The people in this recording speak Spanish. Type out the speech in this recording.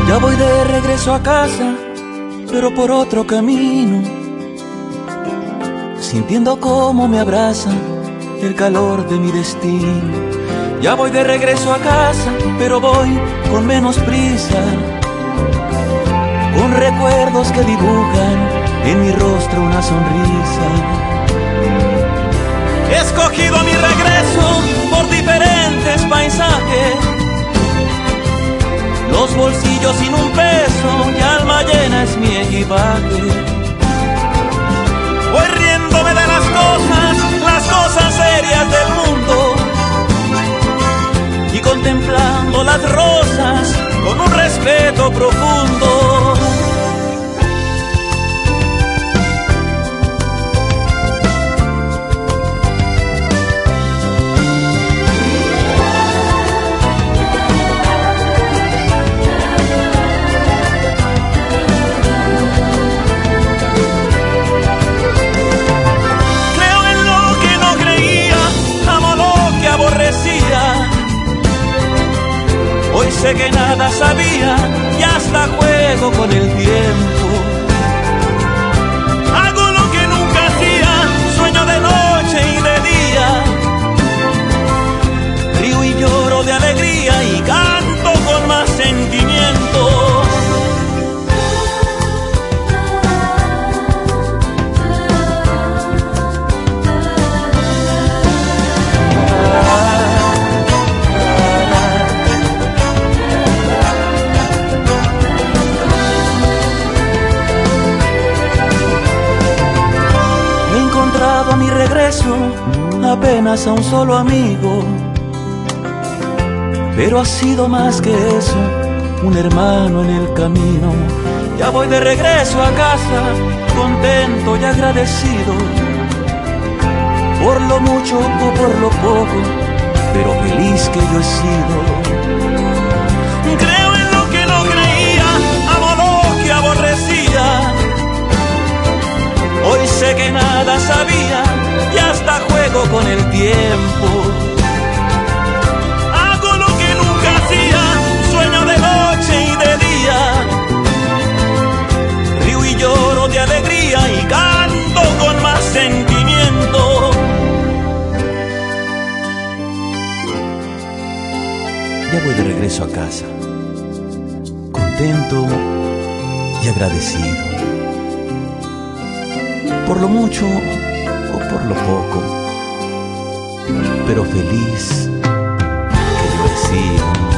Ya voy de regreso a casa, pero por otro camino, sintiendo cómo me abraza el calor de mi destino. Ya voy de regreso a casa, pero voy con menos prisa, con recuerdos que dibujan en mi rostro una sonrisa. He escogido mi regreso por diferentes paisajes, los bolsillos sin un peso y alma llena es mi equipaje. Voy riéndome de las cosas serias del mundo, y contemplando las rosas con un respeto profundo. Hoy sé que nada sabía y hasta juego con el tiempo. Hago lo que nunca hacía, sueño de noche y de día. Río y lloro de alegría y canto con más sentimiento. A mi regreso apenas a un solo amigo, pero ha sido más que eso, un hermano en el camino. Ya voy de regreso a casa, contento y agradecido, por lo mucho o por lo poco, pero feliz que yo he sido. Creo en lo que no creía, amo lo que aborrecía. Hoy sé que nada sabía y hasta juego con el tiempo. Hago lo que nunca hacía, sueño de noche y de día. Río y lloro de alegría y canto con más sentimiento. Ya voy de regreso a casa, contento y agradecido, por lo mucho o por lo poco, pero feliz que yo he sido.